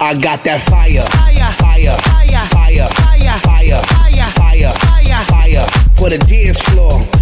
I got that fire, fire, fire, fire, fire, fire, fire, fire for the dance floor.